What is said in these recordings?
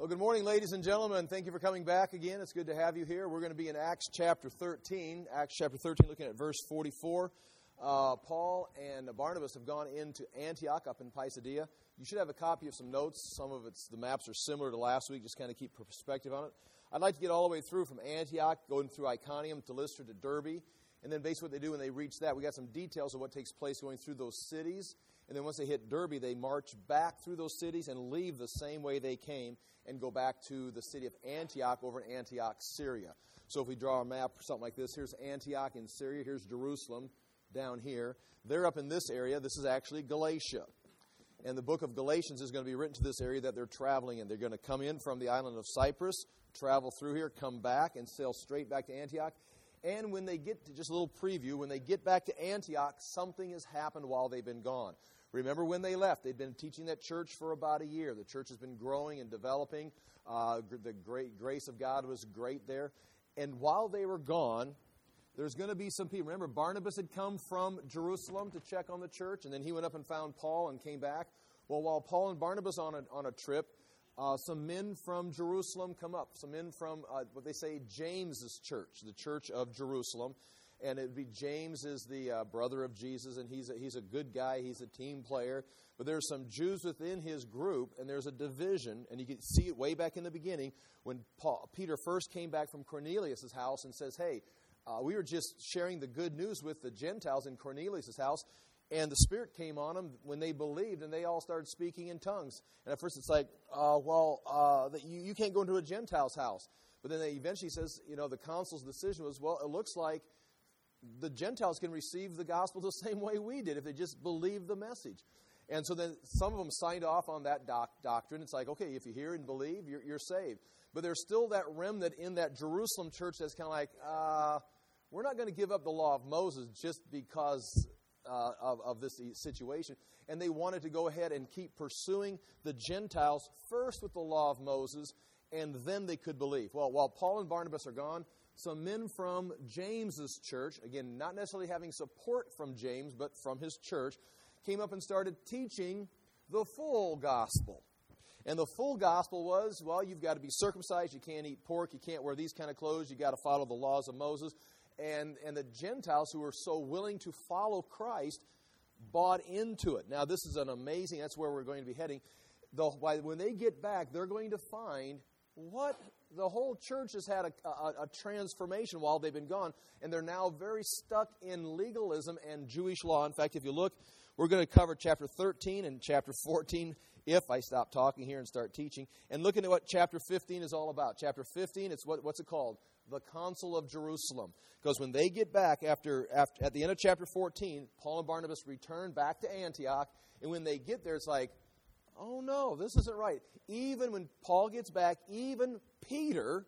Well, good morning, ladies and gentlemen. Thank you for coming back again. It's good to have you here. We're going to be in Acts chapter 13. Acts chapter 13, looking at verse 44. Paul and Barnabas have gone into Antioch up in Pisidia. You should have a copy of some notes. Some of the maps are similar to last week, just kind of keep perspective on it. I'd like to get all the way through from Antioch, going through Iconium to Lystra to Derbe. And then basically what they do when they reach that, we got some details of what takes place going through those cities. And then once they hit Derbe, they march back through those cities and leave the same way they came and go back to the city of Antioch over in Antioch, Syria. So if we draw a map or something like this, here's Antioch in Syria, here's Jerusalem down here. They're up in this area. This is actually Galatia. And the book of Galatians is going to be written to this area that they're traveling in. They're going to come in from the island of Cyprus, travel through here, come back, and sail straight back to Antioch. And when they get to, just a little preview, when they get back to Antioch, something has happened while they've been gone. Remember when they left, they'd been teaching that church for about a year. The church has been growing and developing. The great grace of God was great there. And while they were gone, there's going to be some people. Remember, Barnabas had come from Jerusalem to check on the church, and then he went up and found Paul and came back. Well, while Paul and Barnabas on a trip, some men from Jerusalem come up. Some men from what they say James's church, the church of Jerusalem. And it would be James is the brother of Jesus, and he's a good guy. He's a team player. But there's some Jews within his group, and there's a division. And you can see it way back in the beginning when Peter first came back from Cornelius' house and says, hey, we were just sharing the good news with the Gentiles in Cornelius' house. And the Spirit came on them when they believed, and they all started speaking in tongues. And at first it's like, you can't go into a Gentile's house. But then they eventually says, the council's decision was, well, it looks like the Gentiles can receive the gospel the same way we did if they just believe the message. And so then some of them signed off on that doctrine. It's like, okay, if you hear and believe, you're saved. But there's still that remnant in that Jerusalem church that's kind of like, we're not going to give up the law of Moses just because of this situation. And they wanted to go ahead and keep pursuing the Gentiles first with the law of Moses, and then they could believe. Well, while Paul and Barnabas are gone, some men from James's church, again, not necessarily having support from James, but from his church, came up and started teaching the full gospel. And the full gospel was, well, you've got to be circumcised, you can't eat pork, you can't wear these kind of clothes, you've got to follow the laws of Moses. And the Gentiles who were so willing to follow Christ bought into it. Now, this is an amazing, that's where we're going to be heading. When they get back, they're going to find what the whole church has had a transformation while they've been gone, and they're now very stuck in legalism and Jewish law. In fact, if you look, we're going to cover chapter 13 and chapter 14 if I stop talking here and start teaching, and looking at what chapter 15 is all about. Chapter 15, it's what's it called? The Council of Jerusalem. Because when they get back at the end of chapter 14, Paul and Barnabas return back to Antioch, and when they get there, it's like, oh no, this isn't right. Even when Paul gets back, even Peter,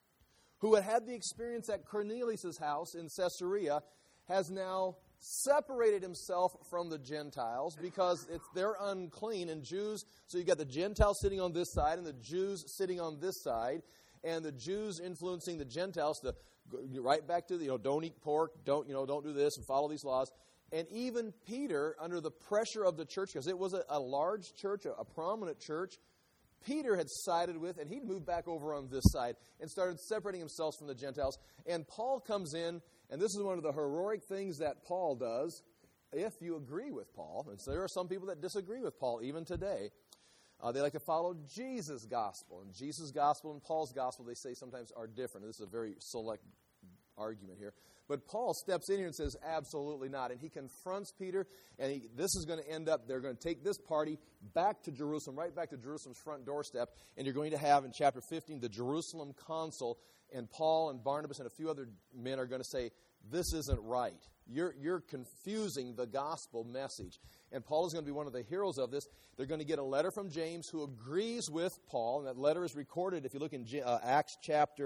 who had the experience at Cornelius' house in Caesarea, has now separated himself from the Gentiles because they're unclean and Jews. So you got the Gentiles sitting on this side and the Jews sitting on this side, and the Jews influencing the Gentiles to go right back to don't eat pork, don't do this and follow these laws. And even Peter, under the pressure of the church, because it was a large church, a prominent church, Peter had sided with, and he'd moved back over on this side and started separating himself from the Gentiles. And Paul comes in, and this is one of the heroic things that Paul does, if you agree with Paul. And so there are some people that disagree with Paul even today. They like to follow Jesus' gospel. And Jesus' gospel and Paul's gospel, they say sometimes are different. This is a very select argument here. But Paul steps in here and says, absolutely not. And he confronts Peter, and this is going to end up, they're going to take this party back to Jerusalem, right back to Jerusalem's front doorstep, and you're going to have in chapter 15 the Jerusalem Council, and Paul and Barnabas and a few other men are going to say, this isn't right. You're confusing the gospel message. And Paul is going to be one of the heroes of this. They're going to get a letter from James who agrees with Paul, and that letter is recorded, if you look in Acts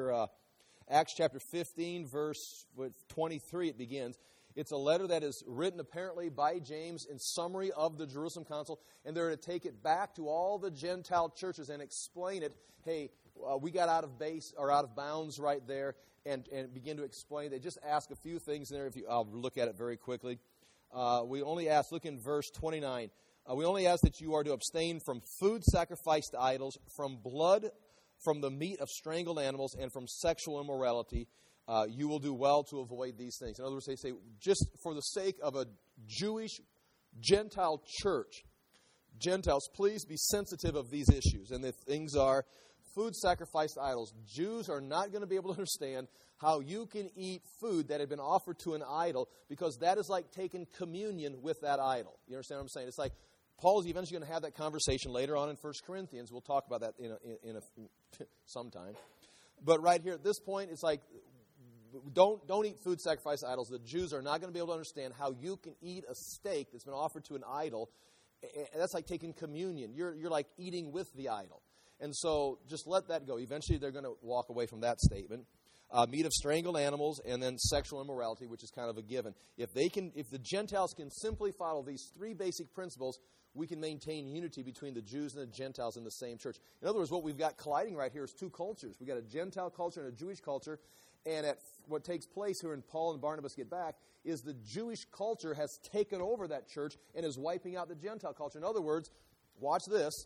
chapter 15, verse 23, it begins. It's a letter that is written apparently by James in summary of the Jerusalem Council, and they're to take it back to all the Gentile churches and explain it. Hey, we got out of bounds right there, and begin to explain. They just ask a few things in there. I'll look at it very quickly. We only ask, look in verse 29. We only ask that you are to abstain from food sacrificed to idols, from blood from the meat of strangled animals and from sexual immorality. You will do well to avoid these things. In other words, they say, just for the sake of a Jewish Gentile church, Gentiles, please be sensitive of these issues. And the things are food sacrificed to idols. Jews are not going to be able to understand how you can eat food that had been offered to an idol, because that is like taking communion with that idol. You understand what I'm saying? It's like Paul's eventually going to have that conversation later on in 1 Corinthians. We'll talk about that in sometime. But right here at this point, it's like, don't eat food sacrificed to idols. The Jews are not going to be able to understand how you can eat a steak that's been offered to an idol. That's like taking communion. You're like eating with the idol. And so just let that go. Eventually they're going to walk away from that statement. Meat of strangled animals, and then sexual immorality, which is kind of a given. If the Gentiles can simply follow these three basic principles, we can maintain unity between the Jews and the Gentiles in the same church. In other words, what we've got colliding right here is two cultures. We've got a Gentile culture and a Jewish culture. And what takes place here when Paul and Barnabas get back is the Jewish culture has taken over that church and is wiping out the Gentile culture. In other words, watch this.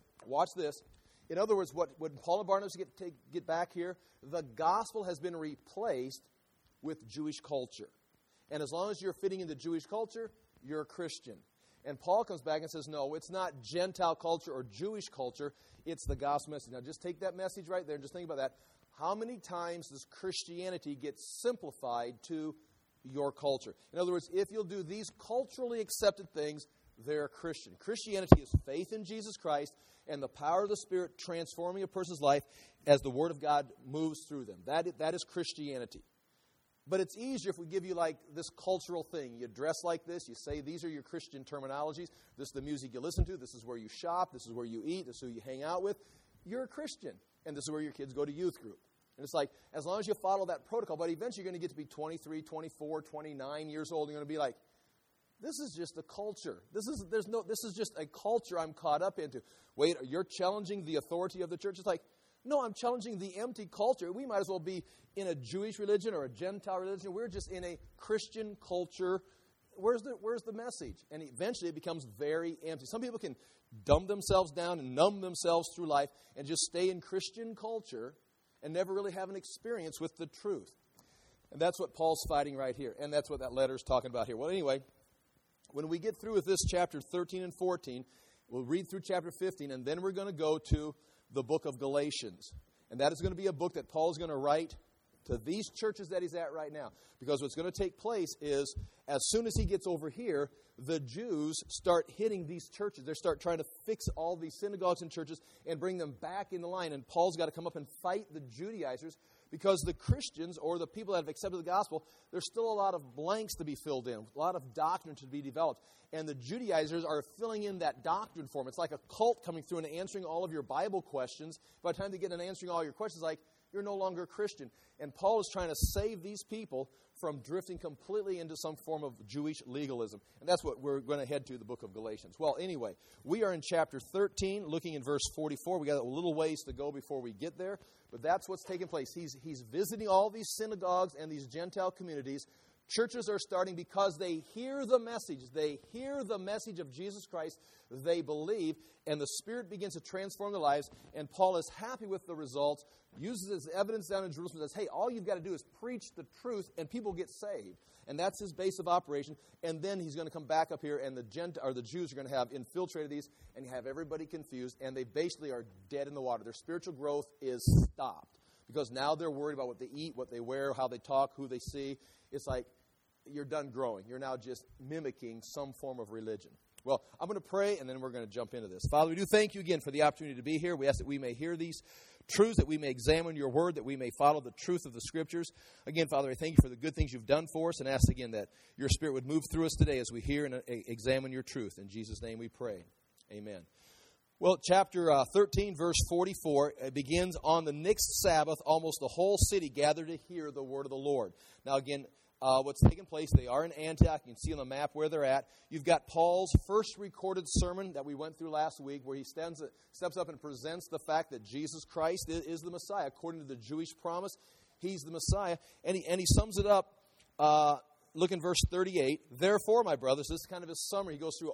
In other words, when Paul and Barnabas get back here, the gospel has been replaced with Jewish culture. And as long as you're fitting into Jewish culture, you're a Christian. And Paul comes back and says, no, it's not Gentile culture or Jewish culture, it's the gospel message. Now just take that message right there and just think about that. How many times does Christianity get simplified to your culture? In other words, if you'll do these culturally accepted things, they're Christian. Christianity is faith in Jesus Christ and the power of the Spirit transforming a person's life as the Word of God moves through them. That is Christianity. But it's easier if we give you like this cultural thing. You dress like this. You say these are your Christian terminologies. This is the music you listen to. This is where you shop. This is where you eat. This is who you hang out with. You're a Christian. And this is where your kids go to youth group. And it's like, as long as you follow that protocol, but eventually you're going to get to be 23, 24, 29 years old. And you're going to be like, this is just a culture. This is just a culture I'm caught up into. Wait, you're challenging the authority of the church? It's like, no, I'm challenging the empty culture. We might as well be in a Jewish religion or a Gentile religion. We're just in a Christian culture. Where's the message? And eventually it becomes very empty. Some people can dumb themselves down and numb themselves through life and just stay in Christian culture and never really have an experience with the truth. And that's what Paul's fighting right here. And that's what that letter is talking about here. Well, anyway, when we get through with this chapter 13 and 14, we'll read through chapter 15, and then we're going to go to the book of Galatians. And that is going to be a book that Paul is going to write to these churches that he's at right now. Because what's going to take place is, as soon as he gets over here, the Jews start hitting these churches. They start trying to fix all these synagogues and churches and bring them back into line. And Paul's got to come up and fight the Judaizers, because the Christians, or the people that have accepted the gospel, there's still a lot of blanks to be filled in, a lot of doctrine to be developed. And the Judaizers are filling in that doctrine for them. It's like a cult coming through and answering all of your Bible questions. By the time they get in answering all your questions, like, you're no longer a Christian. And Paul is trying to save these people from drifting completely into some form of Jewish legalism. And that's what we're going to head to, the book of Galatians. Well, anyway, we are in chapter 13, looking in verse 44. We got a little ways to go before we get there. But that's what's taking place. He's visiting all these synagogues and these Gentile communities. Churches are starting because they hear the message. They hear the message of Jesus Christ. They believe, and the Spirit begins to transform their lives. And Paul is happy with the results, uses it as evidence down in Jerusalem, says, hey, all you've got to do is preach the truth, and people get saved. And that's his base of operation. And then he's going to come back up here, and the Jews are going to have infiltrated these, and you have everybody confused, and they basically are dead in the water. Their spiritual growth is stopped, because now they're worried about what they eat, what they wear, how they talk, who they see. It's like you're done growing. You're now just mimicking some form of religion. Well, I'm going to pray, and then we're going to jump into this. Father, we do thank you again for the opportunity to be here. We ask that we may hear these truths, that we may examine your word, that we may follow the truth of the Scriptures. Again, Father, I thank you for the good things you've done for us, and ask again that your Spirit would move through us today as we hear and examine your truth. In Jesus' name we pray. Amen. Well, chapter 13, verse 44, it begins, on the next Sabbath, almost the whole city gathered to hear the word of the Lord. Now, again, what's taking place, they are in Antioch. You can see on the map where they're at. You've got Paul's first recorded sermon that we went through last week, where he steps up and presents the fact that Jesus Christ is the Messiah. According to the Jewish promise, he's the Messiah. And he sums it up, look in verse 38. Therefore, my brothers, this is kind of his summary.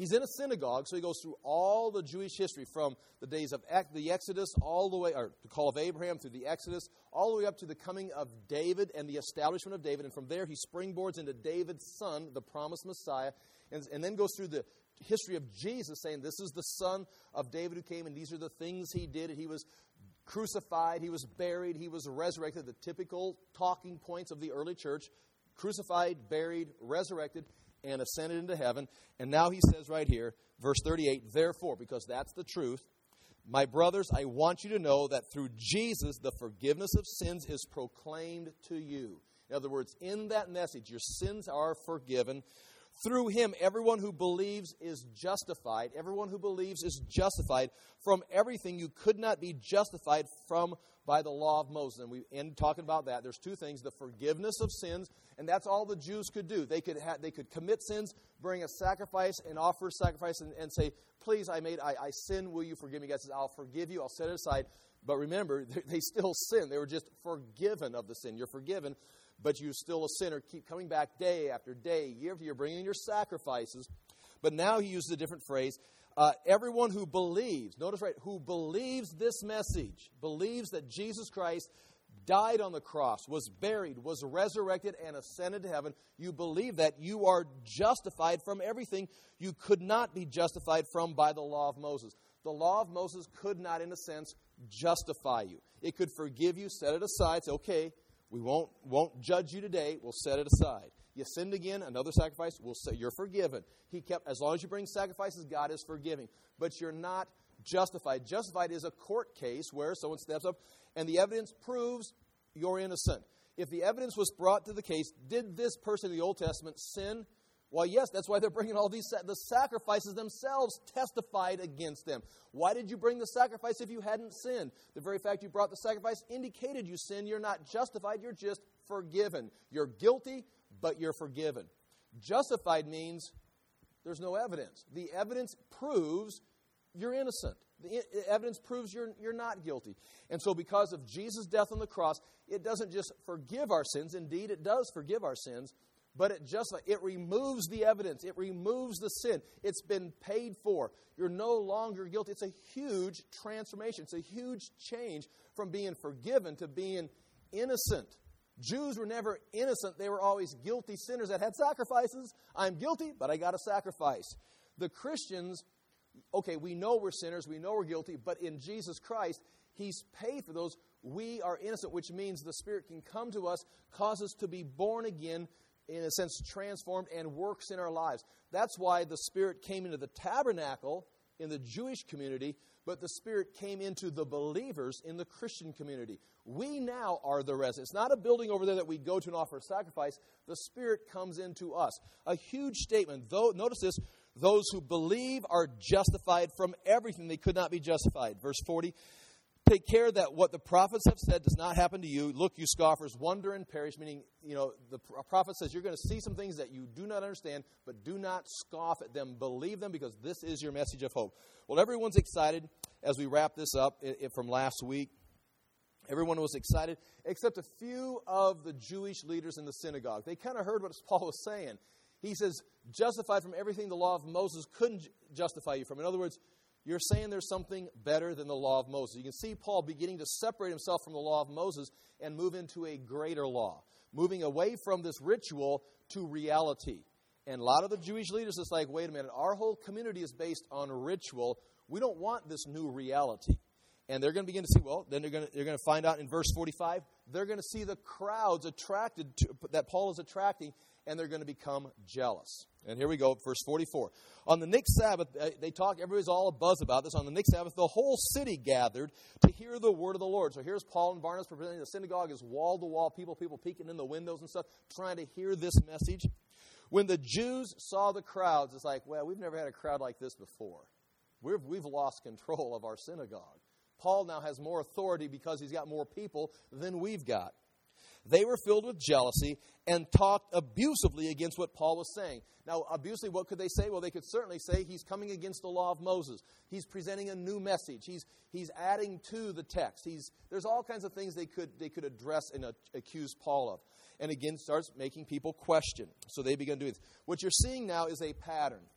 He's in a synagogue, so he goes through all the Jewish history from the days of the Exodus all the way, or the call of Abraham through the Exodus, all the way up to the coming of David and the establishment of David. And from there, he springboards into David's son, the promised Messiah, and then goes through the history of Jesus, saying this is the son of David who came, and these are the things he did. He was crucified, he was buried, he was resurrected, the typical talking points of the early church: crucified, buried, resurrected, and ascended into heaven. And now he says right here, verse 38, therefore, because that's the truth, my brothers, I want you to know that through Jesus, the forgiveness of sins is proclaimed to you. In other words, in that message, your sins are forgiven. Through him, everyone who believes is justified. Everyone who believes is justified from everything you could not be justified from by the law of Moses. And we end talking about that. There's two things: the forgiveness of sins, and that's all the Jews could do. They could commit sins, bring a sacrifice, and offer a sacrifice, and say, please, I sin, will you forgive me? God says, I'll forgive you, I'll set it aside. But remember, they still sin. They were just forgiven of the sin. You're forgiven, but you're still a sinner. Keep coming back day after day, year after year, bringing your sacrifices. But now he uses a different phrase. Everyone who believes, notice right, who believes this message, believes that Jesus Christ died on the cross, was buried, was resurrected, and ascended to heaven. You believe that you are justified from everything you could not be justified from by the law of Moses. The law of Moses could not, in a sense, justify you. It could forgive you, set it aside, say, okay, we won't judge you today, we'll set it aside. You sinned again, another sacrifice, we'll say you're forgiven. As long as you bring sacrifices, God is forgiving. But you're not justified. Justified is a court case where someone steps up and the evidence proves you're innocent. If the evidence was brought to the case, did this person in the Old Testament sin? Well, yes, that's why they're bringing all these. The sacrifices themselves testified against them. Why did you bring the sacrifice if you hadn't sinned? The very fact you brought the sacrifice indicated you sinned. You're not justified, you're just forgiven. You're guilty, but you're forgiven. Justified means there's no evidence. The evidence proves you're innocent. The evidence proves you're not guilty. And so because of Jesus' death on the cross, it doesn't just forgive our sins. Indeed, it does forgive our sins. But it removes the evidence. It removes the sin. It's been paid for. You're no longer guilty. It's a huge transformation. It's a huge change from being forgiven to being innocent. Jews were never innocent. They were always guilty sinners that had sacrifices. I'm guilty, but I got a sacrifice. The Christians, okay, we know we're sinners. We know we're guilty. But in Jesus Christ, He's paid for those. We are innocent, which means the Spirit can come to us, cause us to be born again, in a sense, transformed, and works in our lives. That's why the Spirit came into the tabernacle in the Jewish community, but the Spirit came into the believers in the Christian community. We now are the residents. It's not a building over there that we go to and offer a sacrifice. The Spirit comes into us. A huge statement. Notice this, those who believe are justified from everything they could not be justified. Verse 40, take care that what the prophets have said does not happen to you. Look, you scoffers, wonder and perish, meaning, the prophet says you're going to see some things that you do not understand, but do not scoff at them. Believe them, because this is your message of hope. Well, everyone's excited as we wrap this up from last week. Everyone was excited, except a few of the Jewish leaders in the synagogue. They kind of heard what Paul was saying. He says, justified from everything the law of Moses couldn't justify you from. In other words, you're saying there's something better than the law of Moses. You can see Paul beginning to separate himself from the law of Moses and move into a greater law, moving away from this ritual to reality. And a lot of the Jewish leaders is like, wait a minute, our whole community is based on ritual. We don't want this new reality. And they're going to begin to see, then they're going to find out in verse 45, they're going to see the crowds attracted to, that Paul is attracting, and they're going to become jealous. And here we go, verse 44. On the next Sabbath, everybody's all abuzz about this. On the next Sabbath, the whole city gathered to hear the word of the Lord. So here's Paul and Barnabas presenting. The synagogue is wall-to-wall, people peeking in the windows and stuff, trying to hear this message. When the Jews saw the crowds, it's like, well, we've never had a crowd like this before. We've lost control of our synagogue. Paul now has more authority because he's got more people than we've got. They were filled with jealousy and talked abusively against what Paul was saying. Now, abusively, what could they say? Well, they could certainly say he's coming against the law of Moses. He's presenting a new message. He's adding to the text. There's all kinds of things they could address and accuse Paul of. And again, starts making people question. So they begin doing this. What you're seeing now is a pattern.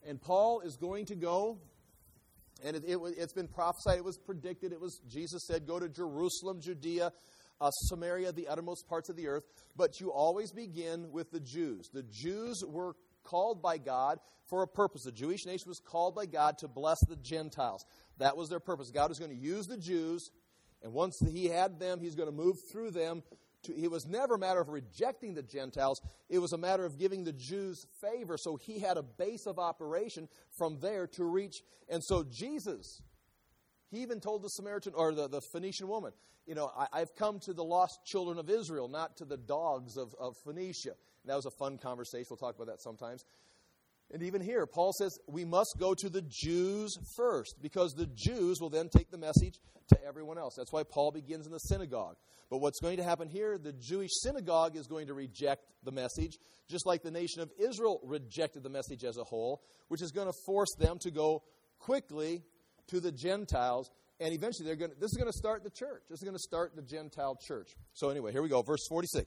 And Paul is going to go, and it's been prophesied, it was predicted, Jesus said, go to Jerusalem, Judea, Samaria, the uttermost parts of the earth. But you always begin with the Jews. The Jews were called by God for a purpose. The Jewish nation was called by God to bless the Gentiles. That was their purpose. God was going to use the Jews, and once he had them, he's going to move through them. It was never a matter of rejecting the Gentiles. It was a matter of giving the Jews favor. So he had a base of operation from there to reach. And so Jesus, he even told the Samaritan, or the Phoenician woman, I've come to the lost children of Israel, not to the dogs of Phoenicia. And that was a fun conversation. We'll talk about that sometimes. And even here, Paul says we must go to the Jews first, because the Jews will then take the message to everyone else. That's why Paul begins in the synagogue. But what's going to happen here, the Jewish synagogue is going to reject the message, just like the nation of Israel rejected the message as a whole, which is going to force them to go quickly to the Gentiles. And eventually, this is going to start the church. This is going to start the Gentile church. So anyway, here we go, verse 46.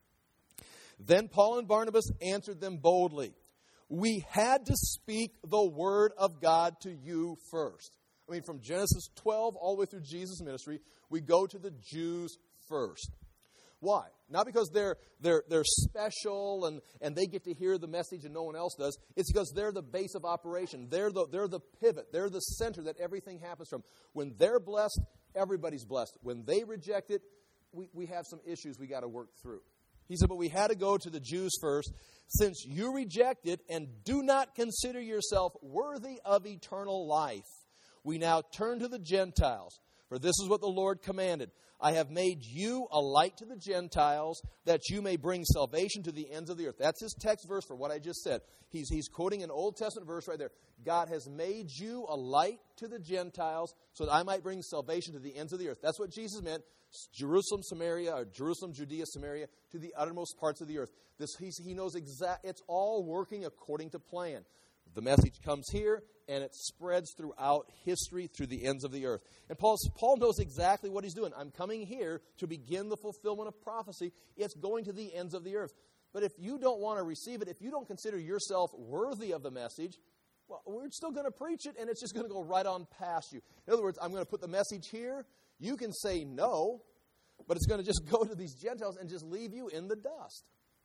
Then Paul and Barnabas answered them boldly. We had to speak the word of God to you first. I mean, from Genesis 12 all the way through Jesus' ministry, we go to the Jews first. Why? Not because they're special and they get to hear the message and no one else does. It's because they're the base of operation. They're the pivot. They're the center that everything happens from. When they're blessed, everybody's blessed. When they reject it, we have some issues we got to work through. He said, but we had to go to the Jews first, since you reject it and do not consider yourself worthy of eternal life. We now turn to the Gentiles, for this is what the Lord commanded. I have made you a light to the Gentiles, that you may bring salvation to the ends of the earth. That's his text verse for what I just said. He's quoting an Old Testament verse right there. God has made you a light to the Gentiles, so that I might bring salvation to the ends of the earth. That's what Jesus meant. Jerusalem, Judea, Samaria, to the uttermost parts of the earth. He knows it's all working according to plan. The message comes here, and it spreads throughout history, through the ends of the earth. And Paul knows exactly what he's doing. I'm coming here to begin the fulfillment of prophecy. It's going to the ends of the earth. But if you don't want to receive it, if you don't consider yourself worthy of the message, well, we're still going to preach it, and it's just going to go right on past you. In other words, I'm going to put the message here. You can say no, but it's going to just go to these Gentiles and just leave you in the dust.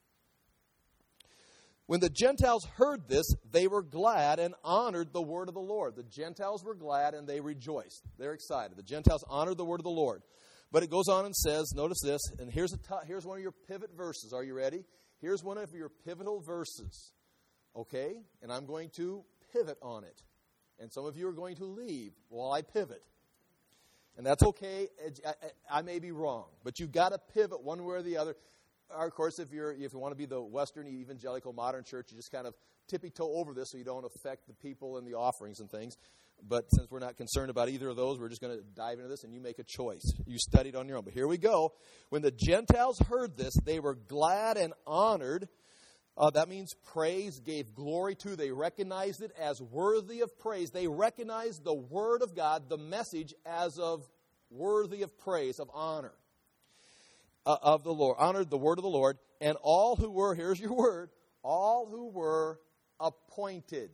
When the Gentiles heard this, they were glad and honored the word of the Lord. The Gentiles were glad and they rejoiced. They're excited. The Gentiles honored the word of the Lord. But it goes on and says, notice this, and here's one of your pivot verses. Are you ready? Here's one of your pivotal verses. Okay? And I'm going to pivot on it. And some of you are going to leave while I pivot. And that's okay. I may be wrong, but you've got to pivot one way or the other. Of course, if you want to be the Western evangelical modern church, you just kind of tippy-toe over this so you don't affect the people and the offerings and things. But since we're not concerned about either of those, we're just going to dive into this and you make a choice. You study it on your own. But here we go. When the Gentiles heard this, they were glad and honored. That means praise, gave glory to. They recognized it as worthy of praise. They recognized the word of God, the message, as of worthy of praise, of honor of the Lord. Honored the word of the Lord. And all who were, here's your word, all who were appointed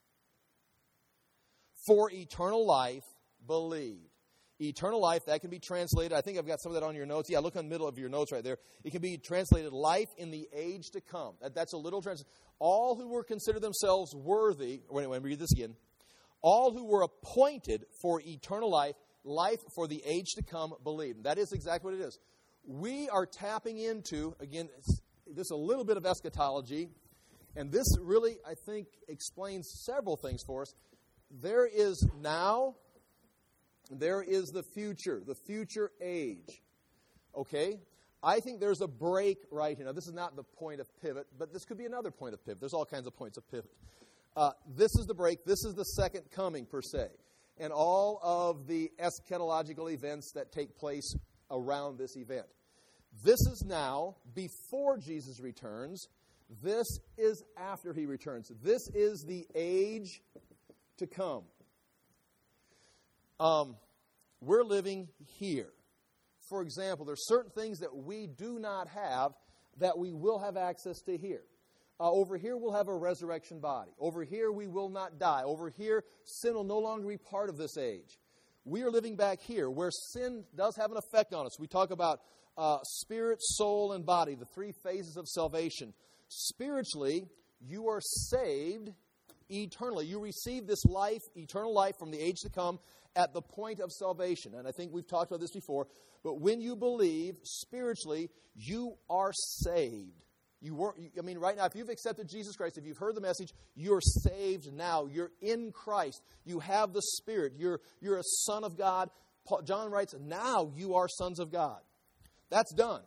for eternal life believed. Eternal life, that can be translated, I think I've got some of that on your notes. Yeah, look on the middle of your notes right there. It can be translated life in the age to come. That's a literal translation. All who were considered themselves worthy, wait, read this again. All who were appointed for eternal life, life for the age to come, believed. That is exactly what it is. We are tapping into, again, this is a little bit of eschatology, and this really, I think, explains several things for us. There is now, there is the future age. Okay? I think there's a break right here. Now, this is not the point of pivot, but this could be another point of pivot. There's all kinds of points of pivot. This is the break. This is the second coming, per se, and all of the eschatological events that take place around this event. This is now before Jesus returns. This is after he returns. This is the age to come. We're living here. For example, there's certain things that we do not have that we will have access to here. Over here we'll have a resurrection body. Over here we will not die. Over here sin will no longer be part of this age. We are living back here where sin does have an effect on us. We talk about spirit, soul, and body, the three phases of salvation. Spiritually, you are saved eternally. You receive this life, eternal life from the age to come at the point of salvation. And I think we've talked about this before. But when you believe spiritually, you are saved. Right now, if you've accepted Jesus Christ, if you've heard the message, you're saved now. You're in Christ. You have the Spirit. You're a son of God. John writes, now you are sons of God. That's done.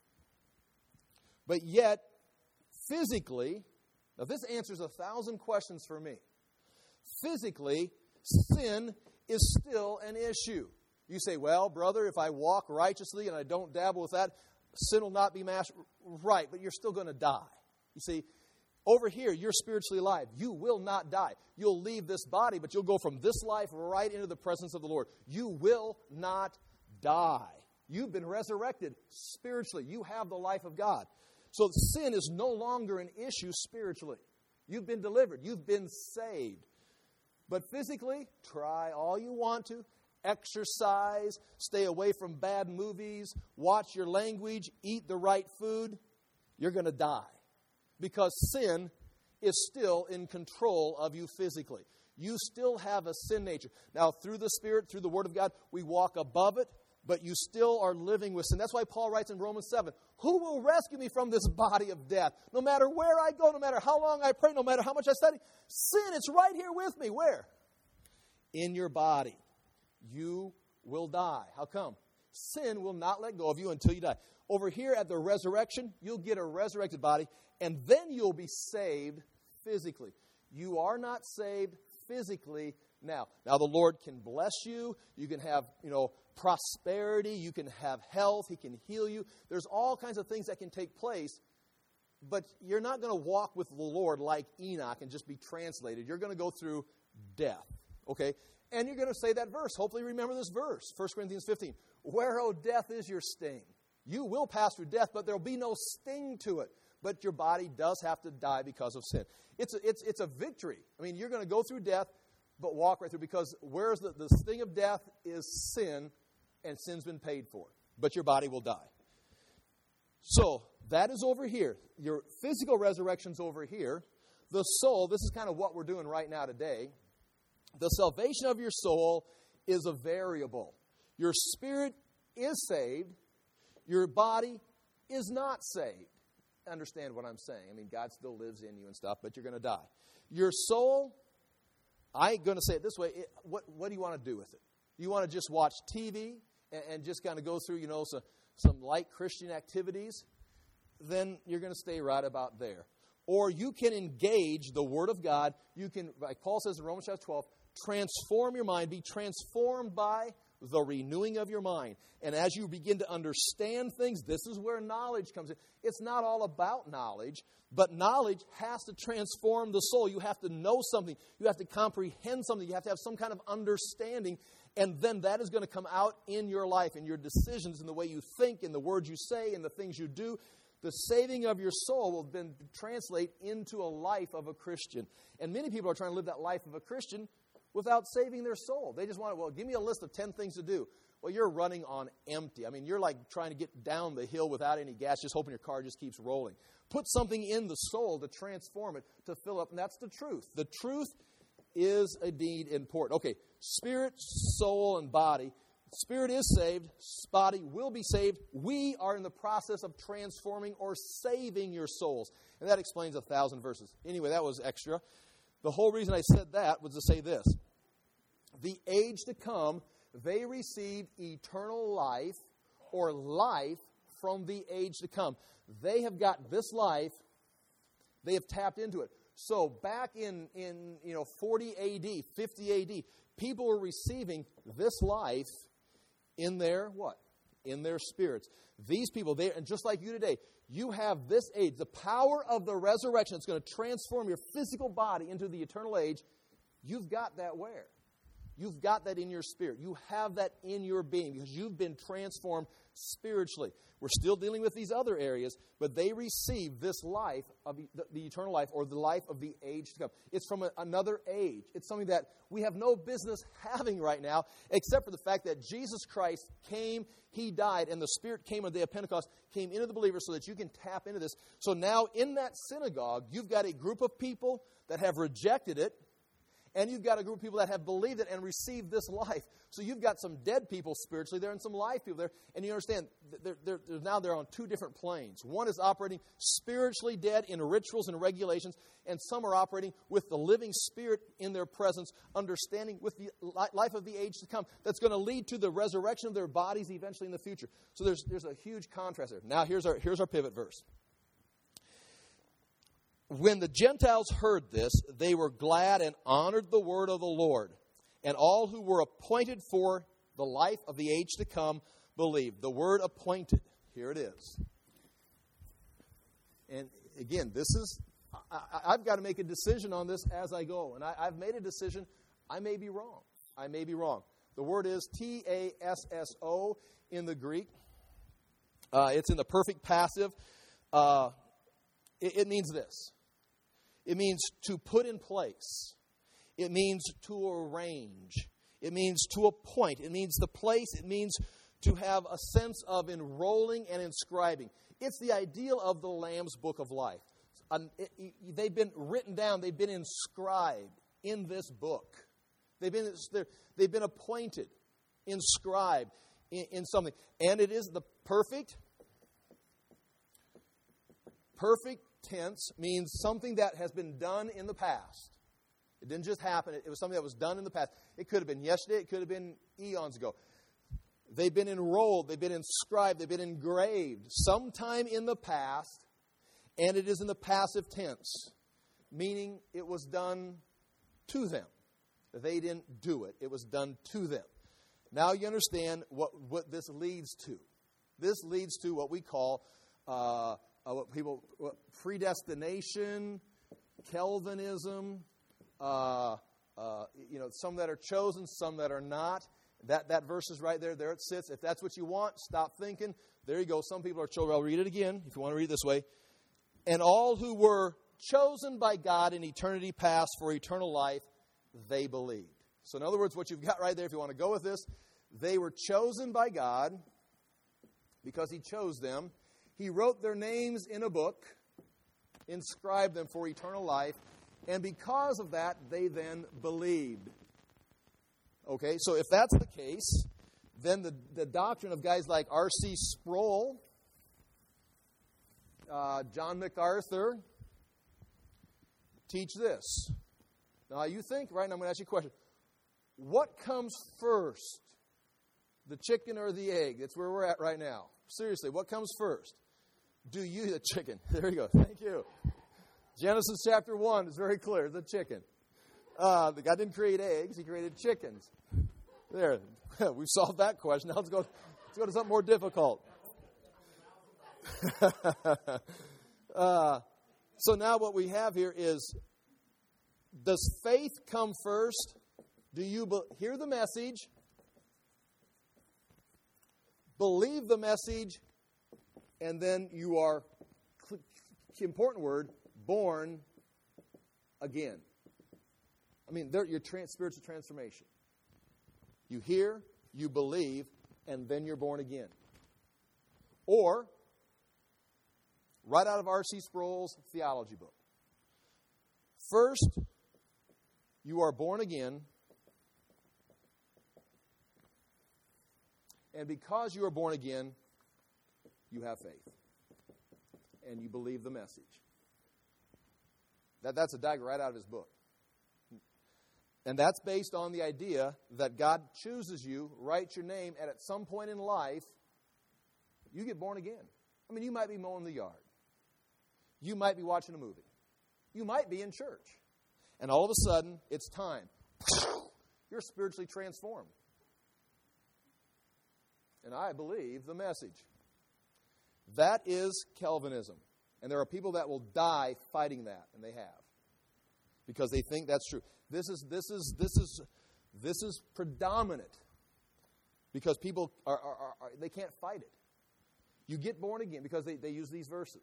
But yet, physically, now this answers 1,000 questions for me. Physically, sin is still an issue. You say, well, brother, if I walk righteously and I don't dabble with that, sin will not be mastered. Right, but you're still going to die. You see, over here, you're spiritually alive. You will not die. You'll leave this body, but you'll go from this life right into the presence of the Lord. You will not die. You've been resurrected spiritually. You have the life of God. So sin is no longer an issue spiritually. You've been delivered. You've been saved. But physically, try all you want to. Exercise, stay away from bad movies, watch your language, eat the right food. You're going to die because sin is still in control of you physically. You still have a sin nature. Now, through the Spirit, through the Word of God, we walk above it, but you still are living with sin. That's why Paul writes in Romans 7, who will rescue me from this body of death? No matter where I go, no matter how long I pray, no matter how much I study, sin, it's right here with me. Where? In your body. You will die. How come? Sin will not let go of you until you die. Over here at the resurrection, you'll get a resurrected body, and then you'll be saved physically. You are not saved physically now. Now, the Lord can bless you. You can have, prosperity. You can have health. He can heal you. There's all kinds of things that can take place, but you're not going to walk with the Lord like Enoch and just be translated. You're going to go through death, okay? And you're going to say that verse. Hopefully remember this verse, 1 Corinthians 15. Where, O death, is your sting? You will pass through death, but there will be no sting to it. But your body does have to die because of sin. It's a victory. I mean, you're going to go through death, but walk right through, because where's the sting of death is sin, and sin's been paid for. But your body will die. So, that is over here. Your physical resurrection's over here. The soul, this is kind of what we're doing right now today. The salvation of your soul is a variable. Your spirit is saved. Your body is not saved. Understand what I'm saying. I mean, God still lives in you and stuff, but you're going to die. Your soul, I'm going to say it this way. What do you want to do with it? You want to just watch TV and just kind of go through, some light Christian activities? Then you're going to stay right about there. Or you can engage the Word of God. You can, like Paul says in Romans chapter 12, transform your mind. Be transformed by the renewing of your mind. And as you begin to understand things, this is where knowledge comes in. It's not all about knowledge, but knowledge has to transform the soul. You have to know something. You have to comprehend something. You have to have some kind of understanding. And then that is going to come out in your life, in your decisions, in the way you think, in the words you say, in the things you do. The saving of your soul will then translate into a life of a Christian. And many people are trying to live that life of a Christian without saving their soul. They just want give me a list of 10 things to do. Well, you're running on empty. I mean, you're like trying to get down the hill without any gas, just hoping your car just keeps rolling. Put something in the soul to transform it, to fill up, and that's the truth. The truth is indeed important. Okay, spirit, soul, and body. Spirit is saved. Body will be saved. We are in the process of transforming or saving your souls. And that explains 1,000 verses. Anyway, that was extra. The whole reason I said that was to say this. The age to come, they receive eternal life or life from the age to come. They have got this life. They have tapped into it. So back in 40 AD, 50 AD, people were receiving this life in their what? In their spirits. These people, and just like you today, you have this age, the power of the resurrection that's going to transform your physical body into the eternal age. You've got that where? You've got that in your spirit. You have that in your being because you've been transformed spiritually. We're still dealing with these other areas, but they receive this life of the eternal life or the life of the age to come. It's from another age. It's something that we have no business having right now, except for the fact that Jesus Christ came, He died, and the Spirit came on the day of Pentecost, came into the believers so that you can tap into this. So now in that synagogue, you've got a group of people that have rejected it, and you've got a group of people that have believed it and received this life. So you've got some dead people spiritually there and some live people there. And you understand, now they're on two different planes. One is operating spiritually dead in rituals and regulations, and some are operating with the living Spirit in their presence, understanding with the life of the age to come that's going to lead to the resurrection of their bodies eventually in the future. So there's a huge contrast there. Now here's our pivot verse. When the Gentiles heard this, they were glad and honored the word of the Lord. And all who were appointed for the life of the age to come believed. The word appointed, here it is. And again, I've got to make a decision on this as I go. And I've made a decision. I may be wrong. I may be wrong. The word is Tasso in the Greek. It's in the perfect passive. It means this. It means to put in place. It means to arrange. It means to appoint. It means the place. It means to have a sense of enrolling and inscribing. It's the ideal of the Lamb's Book of Life. They've been written down. They've been inscribed in this book. They've been appointed, inscribed in something. And it is the perfect tense means something that has been done in the past. It didn't just happen. It was something that was done in the past. It could have been yesterday. It could have been eons ago. They've been enrolled. They've been inscribed. They've been engraved sometime in the past, and it is in the passive tense, meaning it was done to them. They didn't do it. It was done to them. Now you understand what this leads to. This leads to what we call predestination, Calvinism, some that are chosen, some that are not. That verse is right there. There it sits. If that's what you want, stop thinking. There you go. Some people are chosen. I'll read it again if you want to read it this way. And all who were chosen by God in eternity past for eternal life, they believed. So in other words, what you've got right there, if you want to go with this, they were chosen by God because He chose them. He wrote their names in a book, inscribed them for eternal life, and because of that, they then believed. Okay, so if that's the case, then the doctrine of guys like R.C. Sproul, John MacArthur, teach this. Now you think, right, and I'm going to ask you a question. What comes first? The chicken or the egg? That's where we're at right now. Seriously, what comes first? The chicken. There you go. Thank you. Genesis chapter 1 is very clear. The chicken. God didn't create eggs. He created chickens. There. We've solved that question. Now let's go to something more difficult. So now what we have here is, does faith come first? Do you hear the message, believe the message, and then you are, important word, born again? I mean, your spiritual transformation. You hear, you believe, and then you're born again. Or, right out of R.C. Sproul's theology book. First, you are born again, and because you are born again, you have faith. And you believe the message. That's a diagram right out of his book. And that's based on the idea that God chooses you, writes your name, and at some point in life, you get born again. I mean, you might be mowing the yard. You might be watching a movie. You might be in church. And all of a sudden, it's time. You're spiritually transformed. And I believe the message. That is Calvinism. And there are people that will die fighting that, and they have. Because they think that's true. This is This is predominant because people they can't fight it. You get born again because they use these verses.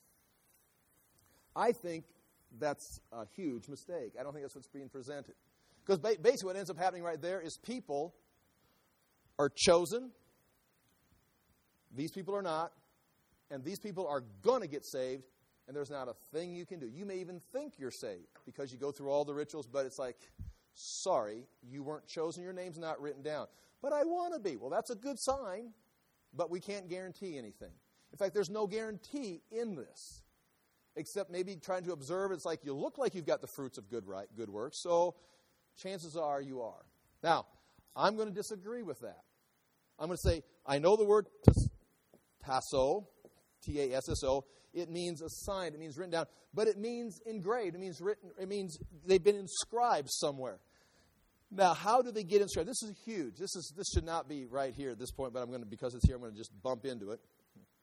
I think that's a huge mistake. I don't think that's what's being presented. Because basically what ends up happening right there is people are chosen, these people are not, and these people are going to get saved, and there's not a thing you can do. You may even think you're saved because you go through all the rituals, but it's like, sorry, you weren't chosen, your name's not written down. But I want to be. Well, that's a good sign, but we can't guarantee anything. In fact, there's no guarantee in this, except maybe trying to observe. It's like you look like you've got the fruits of good works, so chances are you are. Now, I'm going to disagree with that. I'm going to say, I know the word tasso, T-A-S-S-O. It means assigned. It means written down. But it means engraved. It means written. It means they've been inscribed somewhere. Now, how do they get inscribed? This is huge. This should not be right here at this point, but because it's here, I'm going to just bump into it.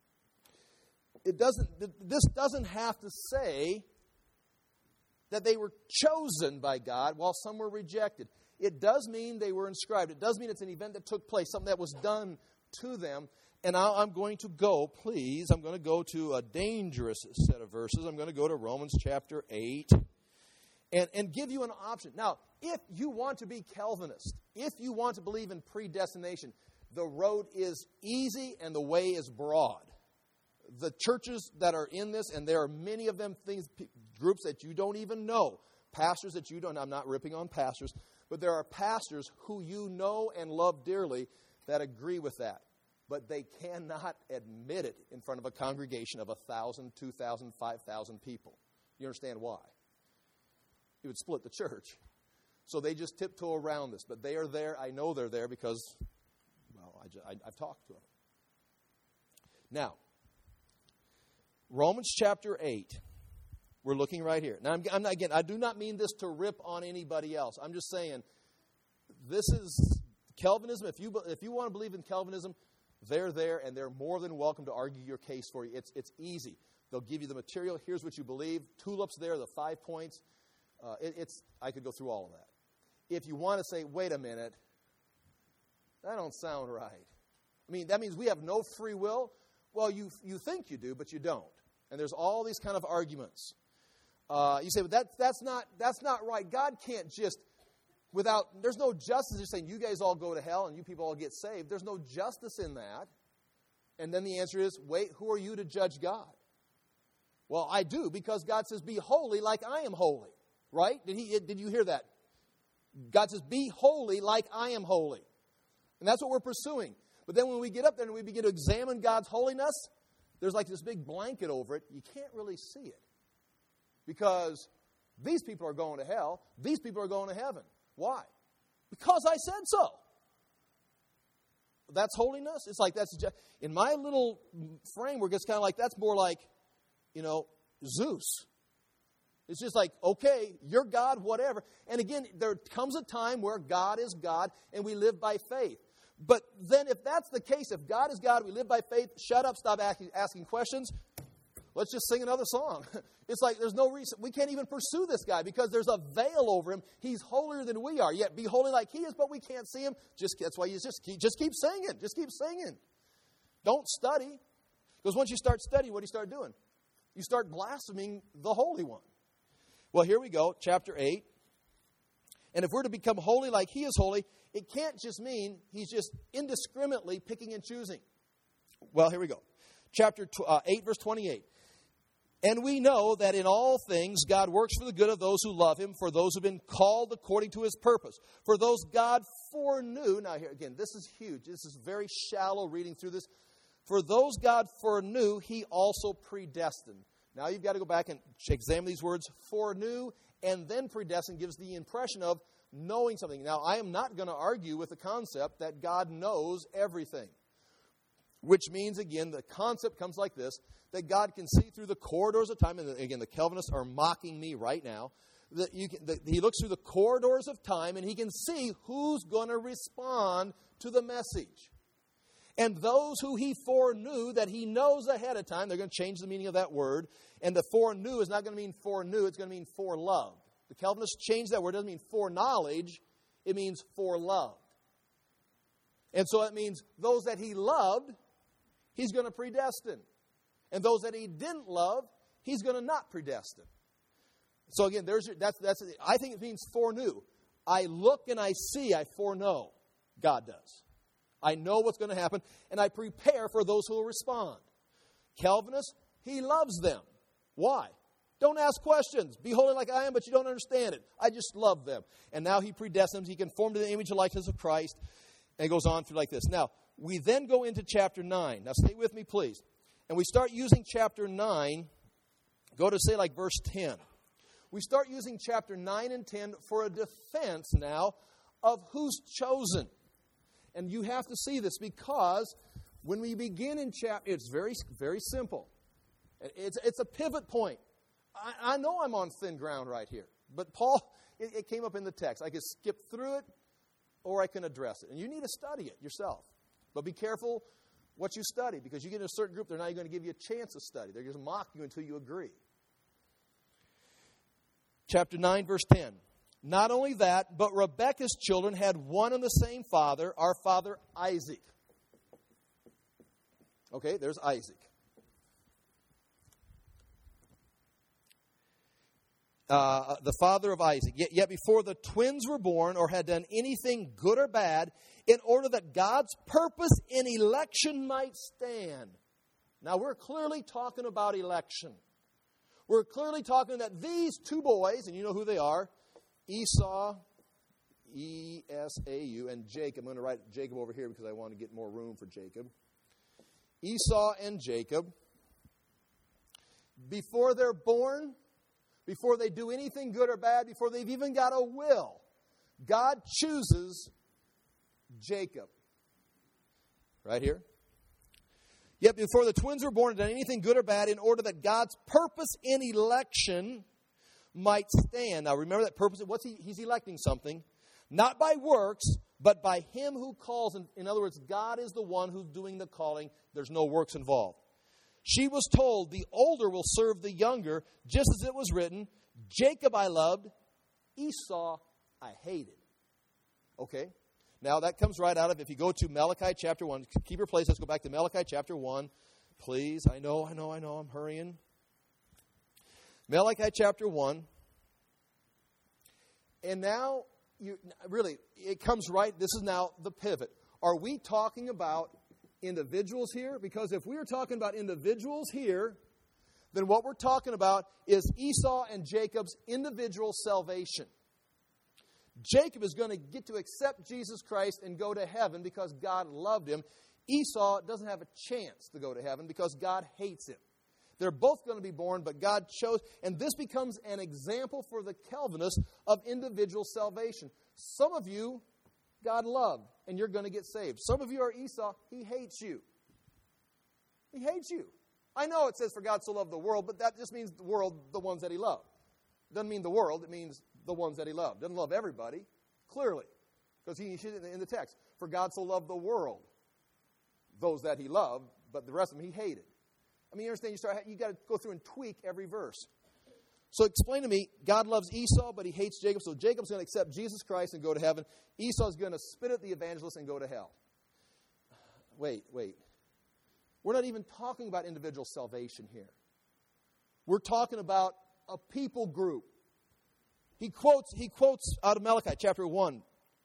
This doesn't have to say that they were chosen by God while some were rejected. It does mean they were inscribed. It does mean it's an event that took place, something that was done to them. And now I'm going to go to a dangerous set of verses. I'm going to go to Romans chapter 8 and give you an option. Now, if you want to be Calvinist, if you want to believe in predestination, the road is easy and the way is broad. The churches that are in this, and there are many of them, groups that you don't even know, pastors that you don't, I'm not ripping on pastors, but there are pastors who you know and love dearly that agree with that. But they cannot admit it in front of a congregation of 1,000, 2,000, 5,000 people. You understand why? It would split the church. So they just tiptoe around this. But they are there. I know they're there because, well, I've talked to them. Now, Romans chapter 8. We're looking right here. Now, I do not mean this to rip on anybody else. I'm just saying, this is Calvinism. If you want to believe in Calvinism, they're there, and they're more than welcome to argue your case for you. It's easy. They'll give you the material. Here's what you believe. Tulips there, the 5 points. I could go through all of that. If you want to say, wait a minute, that don't sound right. I mean, that means we have no free will. Well, you think you do, but you don't. And there's all these kind of arguments. You say, but that's not right. God can't just, there's no justice. Just saying you guys all go to hell and you people all get saved. There's no justice in that. And then the answer is, wait, who are you to judge God? Well, I do, because God says, be holy like I am holy. Right? Did you hear that? God says, be holy like I am holy. And that's what we're pursuing. But then when we get up there and we begin to examine God's holiness, there's like this big blanket over it. You can't really see it. Because these people are going to hell. These people are going to heaven. Why? Because I said so. That's holiness? It's like that's in my little framework, it's kind of like that's more like, Zeus. It's just like, okay, you're God, whatever. And again, there comes a time where God is God and we live by faith. But then if that's the case, if God is God, we live by faith, shut up, stop asking questions. Let's just sing another song. It's like there's no reason. We can't even pursue this guy because there's a veil over him. He's holier than we are. Yet be holy like he is, but we can't see him. That's why you just keep singing. Just keep singing. Don't study. Because once you start studying, what do you start doing? You start blaspheming the Holy One. Well, here we go, chapter 8. And if we're to become holy like he is holy, it can't just mean he's just indiscriminately picking and choosing. Well, here we go. Chapter 8, verse 28. And we know that in all things God works for the good of those who love him, for those who have been called according to his purpose. For those God foreknew. Now here again, this is huge. This is very shallow reading through this. For those God foreknew, he also predestined. Now you've got to go back and examine these words. Foreknew and then predestined gives the impression of knowing something. Now I am not going to argue with the concept that God knows everything. Which means, again, the concept comes like this, that God can see through the corridors of time, and again, the Calvinists are mocking me right now, that he looks through the corridors of time and he can see who's going to respond to the message. And those who he foreknew, that he knows ahead of time, they're going to change the meaning of that word, and the foreknew is not going to mean foreknew, it's going to mean foreloved. The Calvinists changed that word, it doesn't mean foreknowledge, It means foreloved. And so it means those that he loved, he's going to predestine. And those that he didn't love, he's going to not predestine. So again, I think it means foreknew. I look and I see, I foreknow. God does. I know what's going to happen, and I prepare for those who will respond. Calvinists, he loves them. Why? Don't ask questions. Be holy like I am, but you don't understand it. I just love them. And now he predestines. He conformed to the image and likeness of Christ. And it goes on through like this. Now, we then go into chapter 9. Now, stay with me, please. And we start using chapter 9. Go to, say, like verse 10. We start using chapter 9 and 10 for a defense now of who's chosen. And you have to see this because when we begin in chapter, it's very, very simple. It's a pivot point. I know I'm on thin ground right here. But Paul, it came up in the text. I could skip through it or I can address it. And you need to study it yourself. But be careful what you study because you get in a certain group, they're not even going to give you a chance to study. They're just mock you until you agree. Chapter 9, verse 10. Not only that, but Rebekah's children had one and the same father, our father Isaac. Okay, there's Isaac. The father of Isaac. Yet before the twins were born or had done anything good or bad, in order that God's purpose in election might stand. Now, we're clearly talking about election. We're clearly talking that these two boys, and you know who they are, Esau, E-S-A-U, and Jacob. I'm going to write Jacob over here because I want to get more room for Jacob. Esau and Jacob, before they're born, before they do anything good or bad, before they've even got a will, God chooses Jacob. Right here. Yet before the twins were born and done anything good or bad, in order that God's purpose in election might stand. Now remember that purpose. He's electing something. Not by works, but by him who calls. In other words, God is the one who's doing the calling. There's no works involved. She was told, the older will serve the younger, just as it was written, Jacob I loved, Esau I hated. Okay? Now that comes right out of, if you go to Malachi chapter 1, keep your place, let's go back to Malachi chapter 1. Please, I know, I'm hurrying. Malachi chapter 1. And now, it comes right, this is now the pivot. Are we talking about individuals here? Because if we are talking about individuals here, then what we're talking about is Esau and Jacob's individual salvation. Jacob is going to get to accept Jesus Christ and go to heaven because God loved him. Esau doesn't have a chance to go to heaven because God hates him. They're both going to be born, but God chose. And this becomes an example for the Calvinists of individual salvation. Some of you, God loved, and you're going to get saved. Some of you are Esau. He hates you. He hates you. I know it says, for God so loved the world, but that just means the world, the ones that he loved. It doesn't mean the world. It means the ones that he loved. Doesn't love everybody, clearly. Because he should in the text. For God so loved the world, those that he loved, but the rest of them he hated. I mean, you understand, you got to go through and tweak every verse. So explain to me, God loves Esau, but he hates Jacob. So Jacob's going to accept Jesus Christ and go to heaven. Esau's going to spit at the evangelist and go to hell. Wait. We're not even talking about individual salvation here. We're talking about a people group. He quotes out of Malachi chapter 1,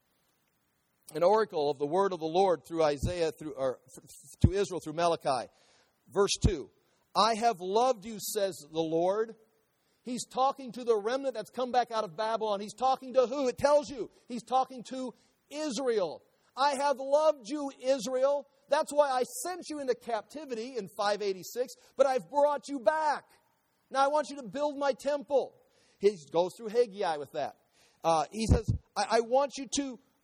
an oracle of the word of the Lord through Isaiah, to Israel through Malachi. Verse 2, I have loved you, says the Lord. He's talking to the remnant that's come back out of Babylon. He's talking to who? It tells you. He's talking to Israel. I have loved you, Israel. That's why I sent you into captivity in 586, but I've brought you back. Now I want you to build my temple. He goes through Haggai with that. He says, I want you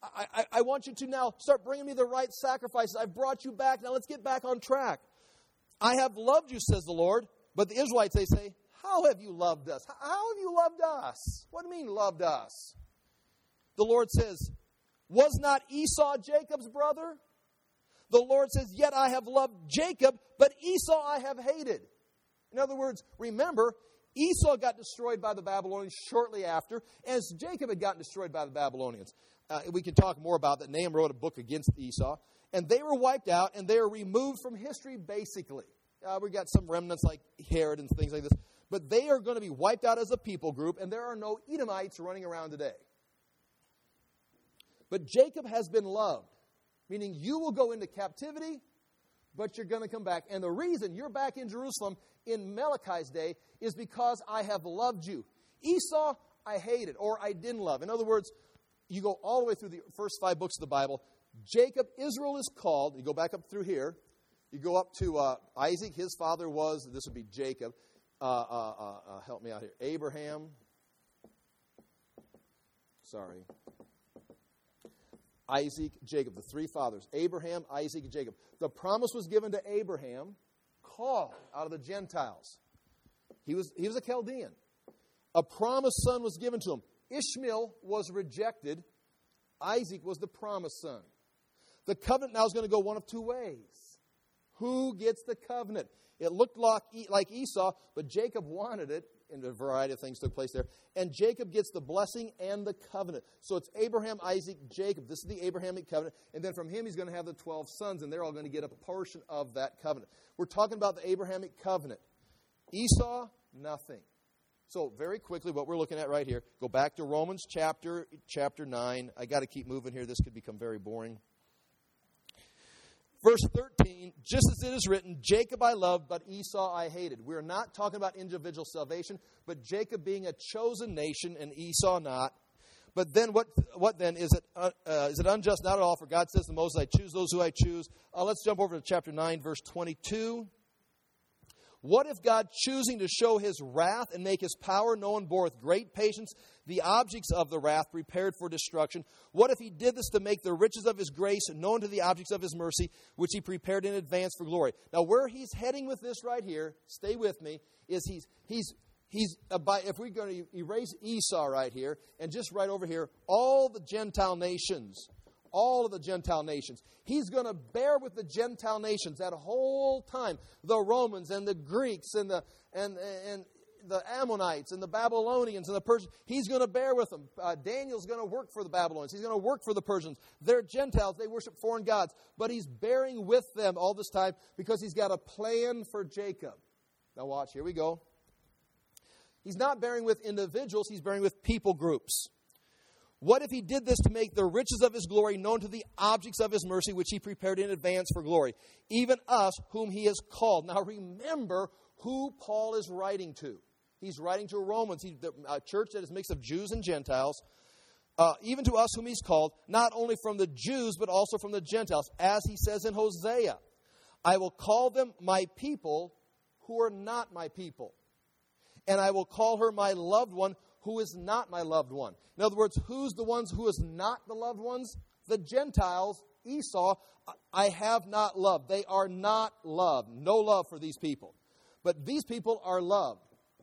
to now start bringing me the right sacrifices. I've brought you back. Now let's get back on track. I have loved you, says the Lord. But the Israelites, they say, how have you loved us? How have you loved us? What do you mean loved us? The Lord says, was not Esau Jacob's brother? The Lord says, yet I have loved Jacob, but Esau I have hated. In other words, remember, Esau got destroyed by the Babylonians shortly after, as Jacob had gotten destroyed by the Babylonians. We can talk more about that. Nahum wrote a book against Esau. And they were wiped out, and they are removed from history, basically. We got some remnants like Herod and things like this. But they are going to be wiped out as a people group, and there are no Edomites running around today. But Jacob has been loved, meaning you will go into captivity, but you're going to come back. And the reason you're back in Jerusalem in Malachi's day is because I have loved you. Esau, I hated, or I didn't love. In other words, you go all the way through the first 5 books of the Bible. Jacob, Israel is called. You go back up through here. You go up to Isaac. His father was, this would be Jacob. Help me out here. Abraham. Sorry. Isaac, Jacob, the 3 fathers. Abraham, Isaac, and Jacob. The promise was given to Abraham, called out of the Gentiles. He was a Chaldean. A promised son was given to him. Ishmael was rejected. Isaac was the promised son. The covenant now is going to go one of 2 ways. Who gets the covenant? It looked like Esau, but Jacob wanted it, and a variety of things took place there. And Jacob gets the blessing and the covenant. So it's Abraham, Isaac, Jacob. This is the Abrahamic covenant. And then from him, he's going to have the 12 sons, and they're all going to get a portion of that covenant. We're talking about the Abrahamic covenant. Esau, nothing. So very quickly, what we're looking at right here, go back to Romans chapter 9. I got to keep moving here. This could become very boring. Verse 13, just as it is written, Jacob I loved, but Esau I hated. We're not talking about individual salvation, but Jacob being a chosen nation and Esau not. But then what then? Is it unjust? Not at all, for God says to Moses, I choose those who I choose. Let's jump over to chapter 9, verse 22. What if God, choosing to show his wrath and make his power known, bore with great patience the objects of the wrath prepared for destruction? What if he did this to make the riches of his grace known to the objects of his mercy, which he prepared in advance for glory? Now, where he's heading with this right here, stay with me, is if we're going to erase Esau right here, and just right over here, all the Gentile nations, all of the Gentile nations. He's going to bear with the Gentile nations that whole time. The Romans and the Greeks and the Ammonites and the Babylonians and the Persians. He's going to bear with them. Daniel's going to work for the Babylonians. He's going to work for the Persians. They're Gentiles. They worship foreign gods. But he's bearing with them all this time because he's got a plan for Jacob. Now watch. Here we go. He's not bearing with individuals. He's bearing with people groups. What if he did this to make the riches of his glory known to the objects of his mercy, which he prepared in advance for glory? Even us, whom he has called. Now remember who Paul is writing to. He's writing to Romans, a church that is a mix of Jews and Gentiles. Even to us whom he's called, not only from the Jews, but also from the Gentiles. As he says in Hosea, I will call them my people who are not my people. And I will call her my loved one, who is not my loved one. In other words, who's the ones who is not the loved ones? The Gentiles, Esau, I have not loved. They are not loved. No love for these people. But these people are loved.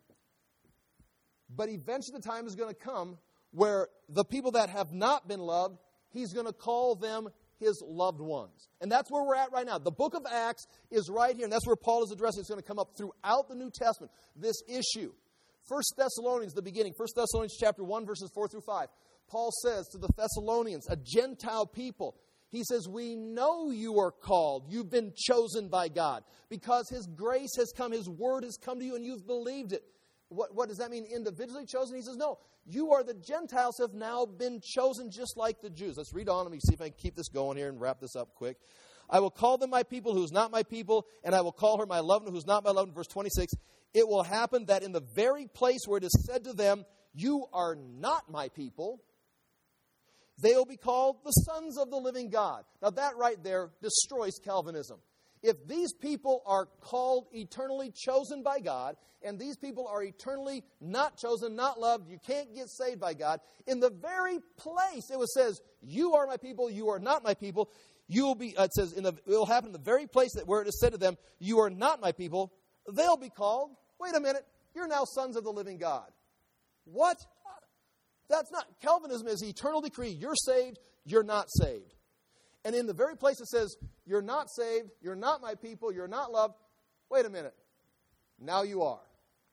But eventually the time is going to come where the people that have not been loved, he's going to call them his loved ones. And that's where we're at right now. The book of Acts is right here, and that's where Paul is addressing. It's going to come up throughout the New Testament, this issue. 1 Thessalonians, the beginning. 1 Thessalonians chapter 1, verses 4 through 5. Paul says to the Thessalonians, a Gentile people, he says, we know you are called. You've been chosen by God because his grace has come. His word has come to you and you've believed it. What does that mean? Individually chosen? He says, no. You are the Gentiles have now been chosen just like the Jews. Let's read on. Let me see if I can keep this going here and wrap this up quick. I will call them my people who is not my people, and I will call her my loved one who is not my loved one. Verse 26. It will happen that in the very place where it is said to them, you are not my people, they will be called the sons of the living God. Now that right there destroys Calvinism. If these people are called eternally chosen by God, and these people are eternally not chosen, not loved, you can't get saved by God, in the very place it says, you are my people, you are not my people, you will be, it says, it will happen in the very place where it is said to them, you are not my people, they'll be called, wait a minute, you're now sons of the living God. What? That's not, Calvinism is eternal decree. You're saved, you're not saved. And in the very place it says, you're not saved, you're not my people, you're not loved, wait a minute, now you are.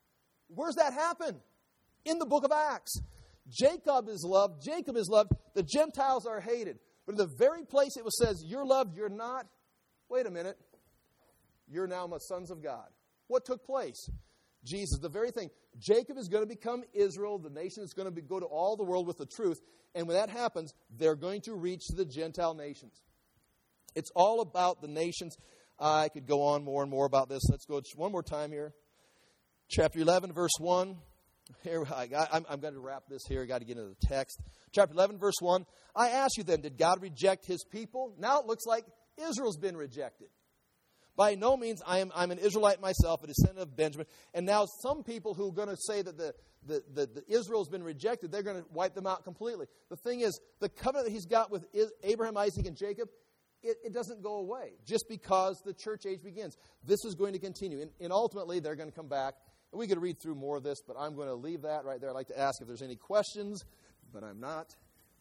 Where's that happen? In the book of Acts. Jacob is loved. Jacob is loved. The Gentiles are hated. But in the very place it says, you're loved, you're not. Wait a minute. You're now my sons of God. What took place? Jesus, the very thing. Jacob is going to become Israel. The nation is going to go to all the world with the truth. And when that happens, they're going to reach the Gentile nations. It's all about the nations. I could go on more and more about this. Let's go one more time here. Chapter 11, verse 1. Here, I'm going to wrap this here. I've got to get into the text. Chapter 11, verse 1. I ask you then, did God reject his people? Now it looks like Israel's been rejected. By no means, I'm an Israelite myself, a descendant of Benjamin. And now some people who are going to say that the Israel's been rejected, they're going to wipe them out completely. The thing is, the covenant that he's got with Abraham, Isaac, and Jacob, it doesn't go away just because the church age begins. This is going to continue. And ultimately, they're going to come back. And we could read through more of this, but I'm going to leave that right there. I'd like to ask if there's any questions, but I'm not.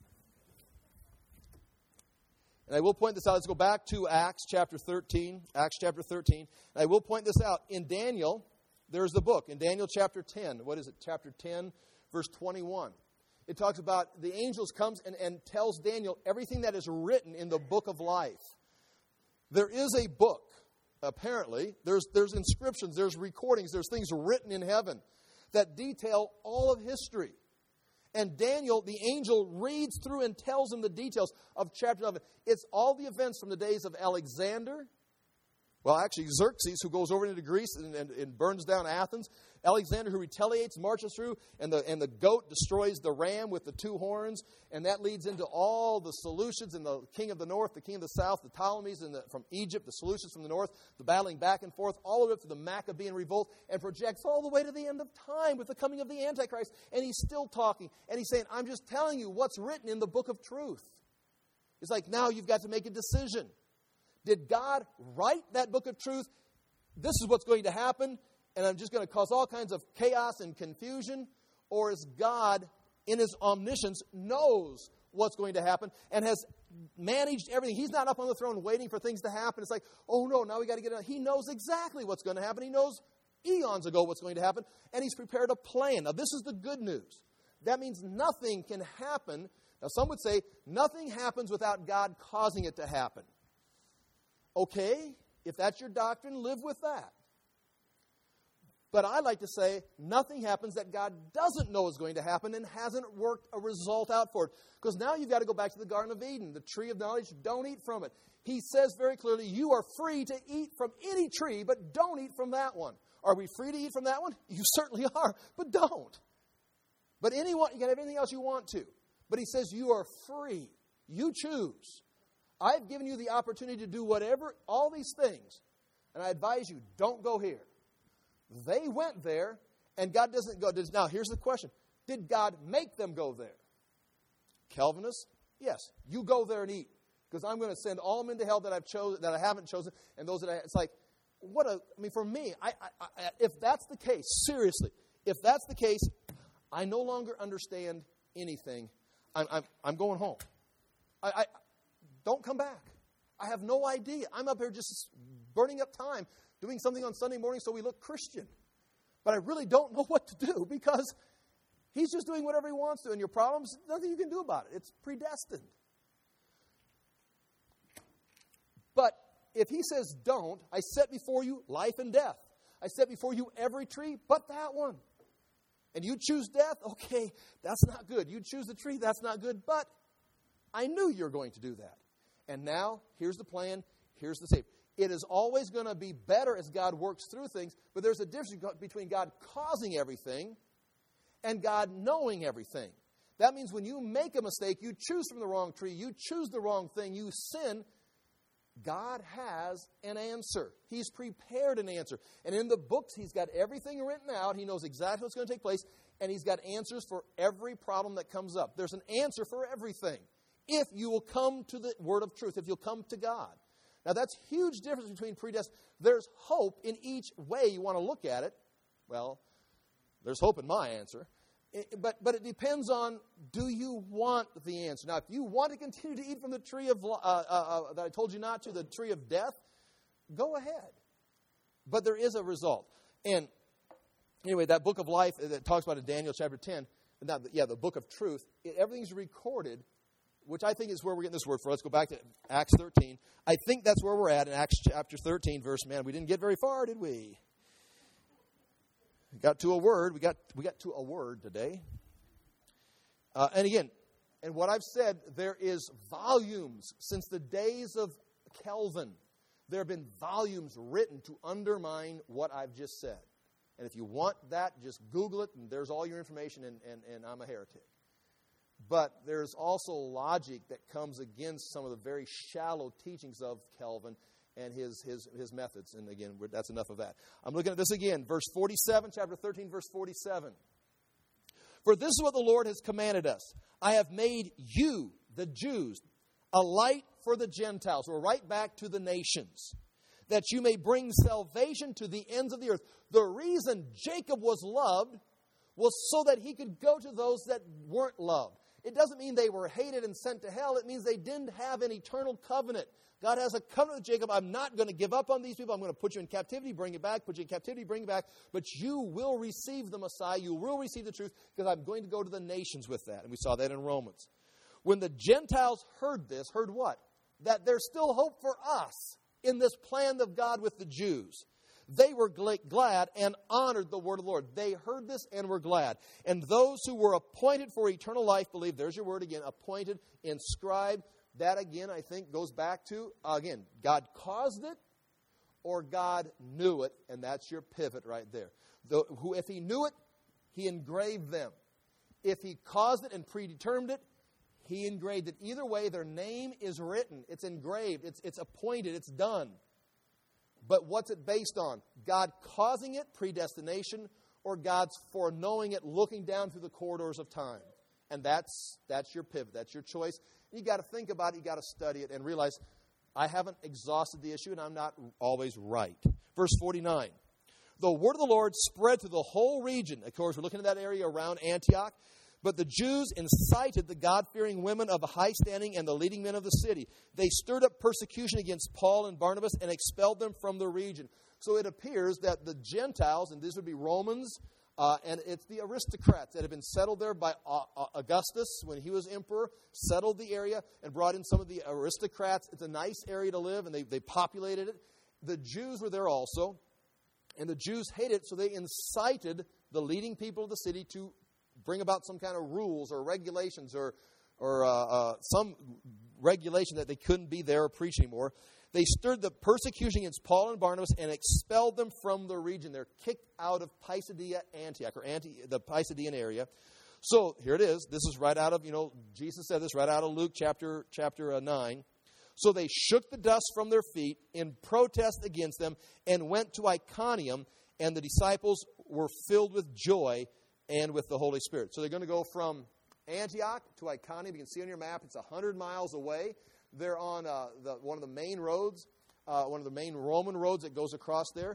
And I will point this out. Let's go back to Acts chapter 13. Acts chapter 13. And I will point this out. In Daniel, there's the book. In Daniel chapter 10. What is it? Chapter 10, verse 21. It talks about the angels comes and tells Daniel everything that is written in the book of life. There is a book, apparently. There's inscriptions, there's recordings, there's things written in heaven that detail all of history. And Daniel, the angel, reads through and tells him the details of chapter 11. It's all the events from the days of Alexander. Well, actually, Xerxes, who goes over into Greece and burns down Athens. Alexander, who retaliates, marches through, and the goat destroys the ram with the two horns. And that leads into all the Seleucids and the king of the north, the king of the south, the Ptolemies from Egypt, the Seleucids from the north, the battling back and forth, all of it to the Maccabean revolt, and projects all the way to the end of time with the coming of the Antichrist. And he's still talking. And he's saying, I'm just telling you what's written in the book of truth. It's like, now you've got to make a decision. Did God write that book of truth? This is what's going to happen, and I'm just going to cause all kinds of chaos and confusion? Or is God, in his omniscience, knows what's going to happen and has managed everything? He's not up on the throne waiting for things to happen. It's like, oh no, now we got to get it. He knows exactly what's going to happen. He knows eons ago what's going to happen, and he's prepared a plan. Now, this is the good news. That means nothing can happen. Now, some would say nothing happens without God causing it to happen. Okay, if that's your doctrine, live with that. But I like to say nothing happens that God doesn't know is going to happen and hasn't worked a result out for it. Because now you've got to go back to the Garden of Eden, the tree of knowledge, don't eat from it. He says very clearly, you are free to eat from any tree, but don't eat from that one. Are we free to eat from that one? You certainly are, but don't. But you can have anything else you want to. But he says you are free. You choose. I've given you the opportunity to do whatever, all these things. And I advise you, don't go here. They went there, and God doesn't go. Now, here's the question. Did God make them go there? Calvinists, yes. You go there and eat. Because I'm going to send all men to hell that I haven't chosen, and those that it's like, for me, if that's the case, seriously, if that's the case, I no longer understand anything. I'm going home. Don't come back. I have no idea. I'm up here just burning up time, doing something on Sunday morning so we look Christian. But I really don't know what to do because he's just doing whatever he wants to. And your problems, nothing you can do about it. It's predestined. But if he says don't, I set before you life and death. I set before you every tree but that one. And you choose death? Okay, that's not good. You choose the tree? That's not good. But I knew you were going to do that. And now, here's the plan, here's the save. It is always going to be better as God works through things, but there's a difference between God causing everything and God knowing everything. That means when you make a mistake, you choose from the wrong tree, you choose the wrong thing, you sin, God has an answer. He's prepared an answer. And in the books, he's got everything written out. He knows exactly what's going to take place, and he's got answers for every problem that comes up. There's an answer for everything. If you will come to the word of truth, if you'll come to God. Now, that's a huge difference between predestined. There's hope in each way you want to look at it. Well, there's hope in my answer. But it depends on, do you want the answer? Now, if you want to continue to eat from the tree of that I told you not to, the tree of death, go ahead. But there is a result. And Anyway, that book of life that talks about in Daniel chapter 10, the book of truth, everything's recorded, which I think is where we're getting this word for. Let's go back to Acts 13. I think that's where we're at in Acts chapter 13, verse, man, we didn't get very far, did we? We got to a word. We got to a word today. And again, and what I've said, there is volumes since the days of Calvin. There have been volumes written to undermine what I've just said. And if you want that, just Google it, and there's all your information, and I'm a heretic. But there's also logic that comes against some of the very shallow teachings of Calvin and his methods. And again, that's enough of that. I'm looking at this again. Verse 47, chapter 13, verse 47. For this is what the Lord has commanded us. I have made you, the Jews, a light for the Gentiles. We're right back to the nations. That you may bring salvation to the ends of the earth. The reason Jacob was loved was so that he could go to those that weren't loved. It doesn't mean they were hated and sent to hell. It means they didn't have an eternal covenant. God has a covenant with Jacob. I'm not going to give up on these people. I'm going to put you in captivity, bring it back, put you in captivity, bring it back. But you will receive the Messiah. You will receive the truth because I'm going to go to the nations with that. And we saw that in Romans. When the Gentiles heard this, heard what? That there's still hope for us in this plan of God with the Jews. They were glad and honored the word of the Lord. They heard this and were glad. And those who were appointed for eternal life believed. There's your word again, appointed, inscribed. That again, I think, goes back to, again, God caused it or God knew it. And that's your pivot right there. If he knew it, he engraved them. If he caused it and predetermined it, he engraved it. Either way, their name is written. It's engraved. It's appointed. It's done. But what's it based on? God causing it, predestination, or God's foreknowing it, looking down through the corridors of time? And that's your pivot. That's your choice. You got to think about it. You got to study it and realize I haven't exhausted the issue and I'm not always right. Verse 49. The word of the Lord spread through the whole region. Of course, we're looking at that area around Antioch. But the Jews incited the God-fearing women of high standing and the leading men of the city. They stirred up persecution against Paul and Barnabas and expelled them from the region. So it appears that the Gentiles, and these would be Romans, and it's the aristocrats that have been settled there by Augustus when he was emperor, settled the area and brought in some of the aristocrats. It's a nice area to live, and they populated it. The Jews were there also, and the Jews hated it, so they incited the leading people of the city to bring about some kind of rules or regulations or some regulation that they couldn't be there or preach anymore. They stirred the persecution against Paul and Barnabas and expelled them from the region. They're kicked out of Pisidia, Antioch, or the Pisidian area. So here it is. This is right out of, Jesus said this right out of Luke chapter 9. So they shook the dust from their feet in protest against them and went to Iconium, and the disciples were filled with joy and with the Holy Spirit. So they're going to go from Antioch to Iconium. You can see on your map, it's 100 miles away. They're on one of the main roads, one of the main Roman roads that goes across there.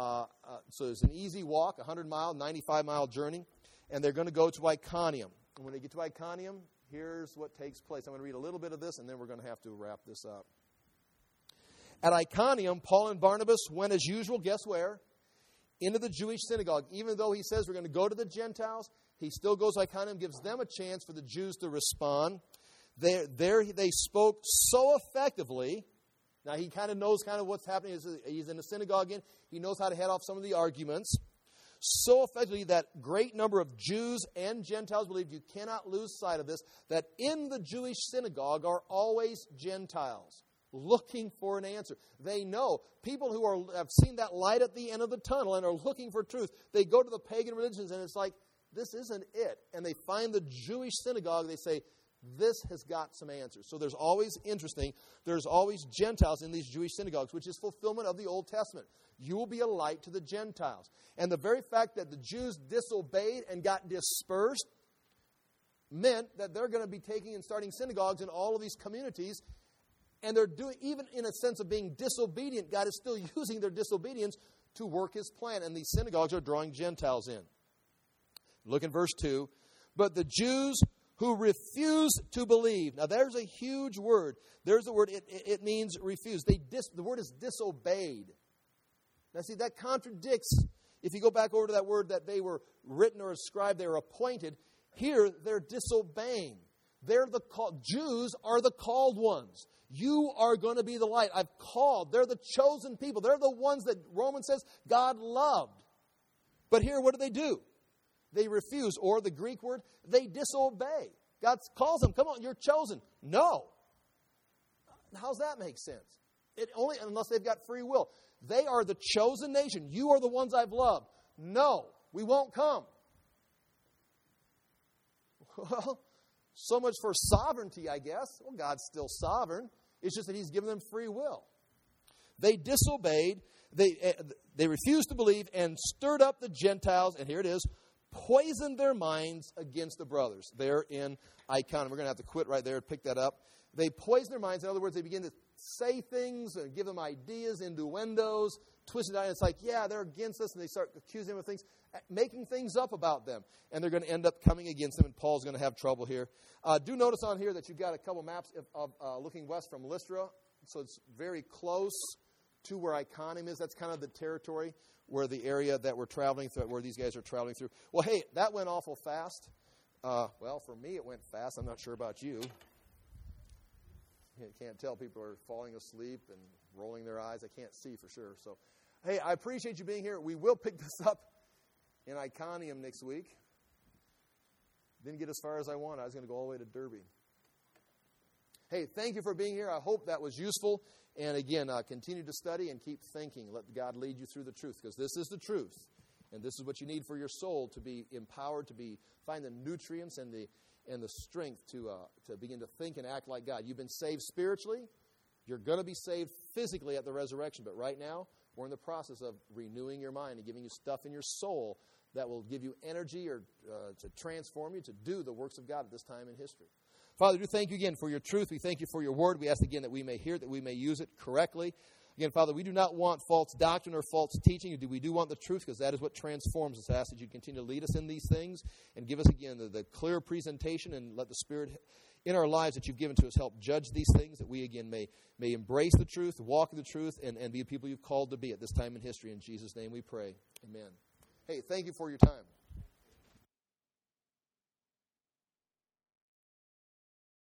So it's an easy walk, 100-mile, 95-mile journey. And they're going to go to Iconium. And when they get to Iconium, here's what takes place. I'm going to read a little bit of this, and then we're going to have to wrap this up. At Iconium, Paul and Barnabas went as usual, guess where? Into the Jewish synagogue. Even though he says we're going to go to the Gentiles, he still goes to Iconium, gives them a chance for the Jews to respond. There they spoke so effectively. Now he kind of knows what's happening. He's in the synagogue again. He knows how to head off some of the arguments. So effectively that great number of Jews and Gentiles believed, you cannot lose sight of this, that in the Jewish synagogue are always Gentiles looking for an answer. They know people who have seen that light at the end of the tunnel and are looking for truth. They go to the pagan religions and it's like, this isn't it. And they find the Jewish synagogue. They say, this has got some answers. So there's always Gentiles in these Jewish synagogues, which is fulfillment of the Old Testament. You will be a light to the Gentiles. And the very fact that the Jews disobeyed and got dispersed meant that they're going to be taking and starting synagogues in all of these communities. And they're doing, even in a sense of being disobedient, God is still using their disobedience to work His plan. And these synagogues are drawing Gentiles in. Look in verse 2. But the Jews who refuse to believe. Now there's a huge word. There's the word, it means refuse. The word is disobeyed. Now see, that contradicts, If you go back over to that word that they were written or scribed, they were appointed, here they're disobeying. Jews are the called ones. You are going to be the light. I've called. They're the chosen people. They're the ones that Romans says God loved. But here, what do? They refuse, or the Greek word, they disobey. God calls them, come on, you're chosen. No. How's that make sense? Unless they've got free will. They are the chosen nation. You are the ones I've loved. No, we won't come. Well, so much for sovereignty, I guess. Well, God's still sovereign. It's just that He's given them free will. They disobeyed. They refused to believe and stirred up the Gentiles, and here it is, poisoned their minds against the brothers. They're in Iconium. We're going to have to quit right there and pick that up. They poison their minds. In other words, they begin to say things and give them ideas, innuendos, twist it out. And it's like, yeah, they're against us, and they start accusing them of things, making things up about them. And they're going to end up coming against them, and Paul's going to have trouble here. Do notice on here that you've got a couple maps of looking west from Lystra. So it's very close to where Iconium is. That's kind of the territory where the area that we're traveling through, where these guys are traveling through. Well, hey, that went awful fast. Well, for me, it went fast. I'm not sure about you. You can't tell. People are falling asleep and rolling their eyes. I can't see for sure. So, hey, I appreciate you being here. We will pick this up in Iconium next week. Didn't get as far as I wanted. I was going to go all the way to Derby. Hey, thank you for being here. I hope that was useful. And again, continue to study and keep thinking. Let God lead you through the truth, because this is the truth. And this is what you need for your soul to be empowered, find the nutrients and the strength to begin to think and act like God. You've been saved spiritually. You're going to be saved physically at the resurrection. But right now, we're in the process of renewing your mind and giving you stuff in your soul that will give you energy or to transform you to do the works of God at this time in history. Father, we do thank you again for your truth. We thank you for your word. We ask again that we may hear it, that we may use it correctly. Again, Father, we do not want false doctrine or false teaching. We do want the truth, because that is what transforms us. I ask that you continue to lead us in these things and give us, again, the clear presentation, and let the Spirit in our lives that you've given to us help judge these things, that we, again, may embrace the truth, walk in the truth, and be the people you've called to be at this time in history. In Jesus' name we pray. Amen. Hey, thank you for your time.